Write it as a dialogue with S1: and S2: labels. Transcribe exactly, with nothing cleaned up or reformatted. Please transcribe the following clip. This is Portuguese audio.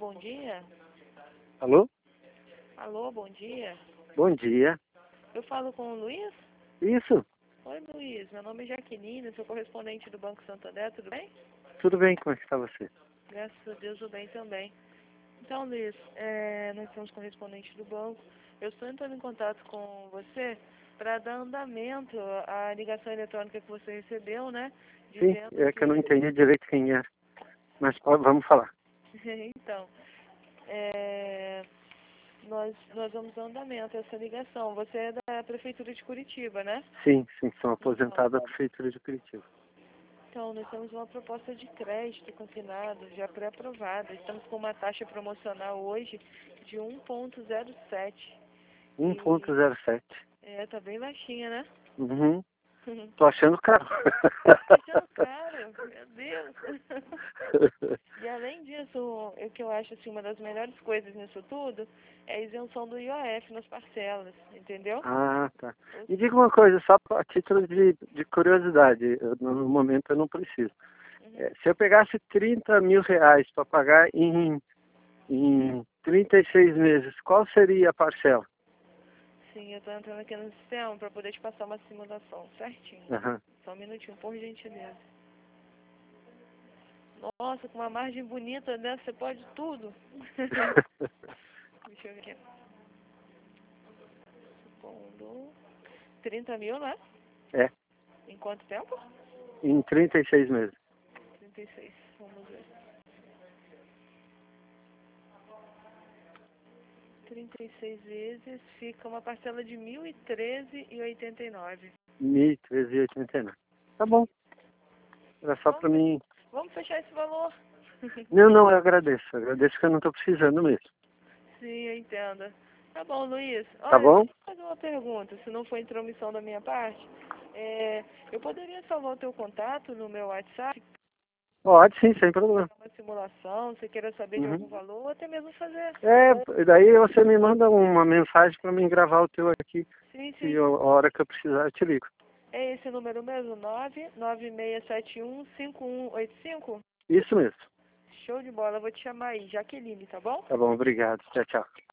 S1: bom dia.
S2: Alô?
S1: Alô, bom dia.
S2: Bom dia.
S1: Eu falo com o Luiz?
S2: Isso,
S1: Oi, Luiz. Meu nome é Jaqueline, sou correspondente do Banco Santander, tudo bem?
S2: tudo bem? Como é que está você?
S1: Graças a Deus, tudo bem também. Então, Luiz, é, nós somos correspondentes do banco. Eu estou entrando em contato com você para dar andamento à ligação eletrônica que você recebeu, né?
S2: Sim,
S1: Dizendo
S2: é que eu não entendi direito quem é. Mas ó, vamos falar.
S1: Então, é, nós, nós vamos dar andamento a essa ligação. Você é da Prefeitura de Curitiba, né?
S2: Sim, sim, sou
S1: Então,
S2: aposentado da Prefeitura de Curitiba.
S1: Então, nós temos uma proposta de crédito consignado, já pré-aprovada. Estamos com uma taxa promocional hoje de um ponto zero sete.
S2: um ponto
S1: E
S2: zero sete.
S1: é, tá bem baixinha, né?
S2: Uhum. Tô achando caro.
S1: Tá achando caro? Meu Deus. E além disso, o que eu acho assim, uma das melhores coisas nisso tudo é a isenção do I O F nas parcelas, entendeu?
S2: Ah, tá. Me diga uma coisa, só a título de, de curiosidade, eu, no momento eu não preciso.
S1: Uhum.
S2: É, se eu pegasse trinta mil reais para pagar em, em trinta e seis meses, qual seria a parcela?
S1: Sim, eu tô entrando aqui no sistema para poder te passar uma simulação certinho.
S2: Aham.
S1: Só um minutinho, por gentileza. Nossa, com uma margem bonita dessa, você pode tudo. Deixa eu ver aqui. Supondo... trinta mil, né?
S2: É,
S1: Em quanto tempo?
S2: em trinta e seis meses.
S1: trinta e seis, vamos ver. trinta e seis vezes, fica uma parcela de mil e treze reais e oitenta e nove.
S2: mil e treze reais e oitenta e nove. Tá bom. Era só
S1: Vamos,
S2: pra mim.
S1: vamos fechar esse valor?
S2: Não, não, eu agradeço. Eu agradeço que eu não tô precisando mesmo.
S1: Sim, eu entendo. Tá bom, Luiz.
S2: Tá
S1: Olha,
S2: bom?
S1: deixa eu fazer uma pergunta, se não for intromissão da minha parte. É, eu poderia salvar o teu contato no meu WhatsApp,
S2: Pode sim, sem problema.
S1: uma simulação, se queira saber de algum
S2: Uhum.
S1: valor, ou até mesmo fazer.
S2: É, daí você me manda uma mensagem pra mim gravar o teu aqui.
S1: Sim,
S2: E
S1: sim.
S2: eu- a hora que eu precisar eu te ligo.
S1: É esse número mesmo? nove nove seis sete um cinco um oito cinco?
S2: Isso mesmo.
S1: Show de bola, eu vou te chamar aí, Jaqueline, tá bom?
S2: Tá bom, obrigado. Tchau, tchau.